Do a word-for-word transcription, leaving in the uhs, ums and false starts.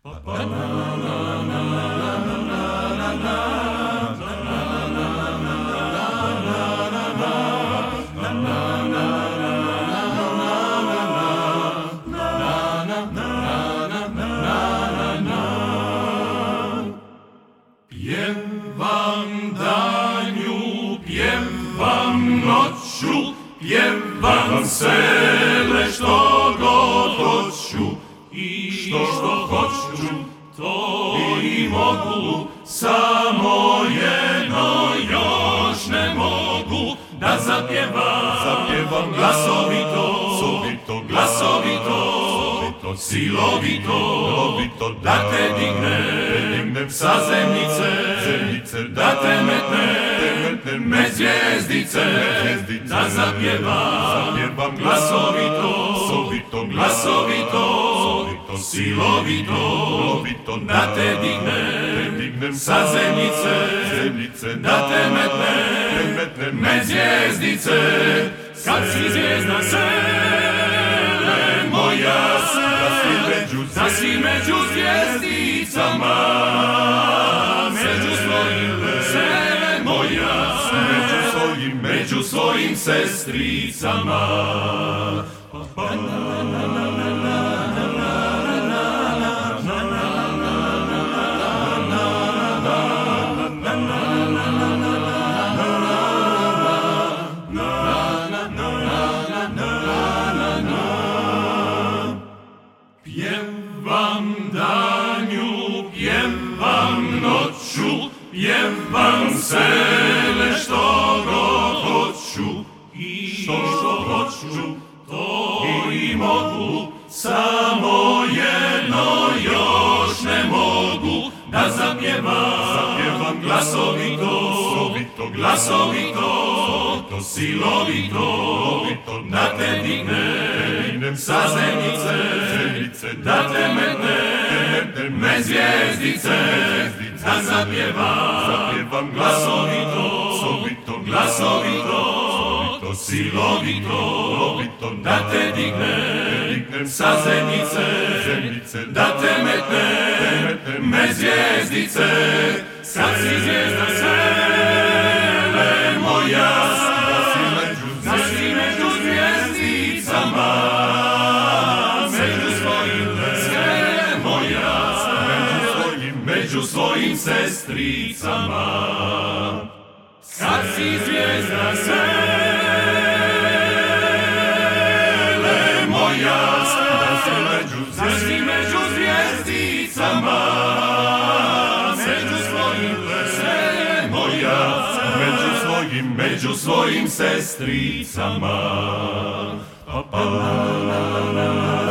Pjevam danju, pjevam noću, pjevam sele što god hoću. I što hoću, to i mogu, samo jedno još ne mogu. Da zapjevam, zapjevam glasovito, sovito, glasovito, silovito, lovito, da te dignem, dignem sa zemljice, zemljice, da te metnem, te metnem med zvijezdice, zvijezdice, da zapjevam, zapjevam glasovito, sovito, glasovito, sovito, silovito, lovito, da te dignem, dignem sa zemljice, zemljice, da te metnem, te metnem med zvijezdice, kad si zvijezda sele moja, da si među zvijezdicama, među svojim sele moja, među svojim, među svojim sestricama. Pjevam danju, pjevam noću, pjevam sele što god hoću. I što hoću, to i mogu, samo jedno još ne mogu. Da zapjevam, zapjevam glasovito, sovito, glasovito, silovito, lovito, da te dignem sa zemljice, zemljice, da te metnem metnem med zvijezdice, da zapjevam, zapjevam glasovito, sovito, glasovito, silovito, lovito, da te dignem dignem sa zemljice, zemljice, da te metnem med zvijezdice, kad si zvijezda sele moja, da si među zvijezdicama, među svojim sele moja, među svojim, među svojim sestricama. Kad si zvijezda sele moja, da si među da si među zvijezdicama, među svojim sele moja, među svojim, među svojim sestricama. Pa, pa, la, la, la, la.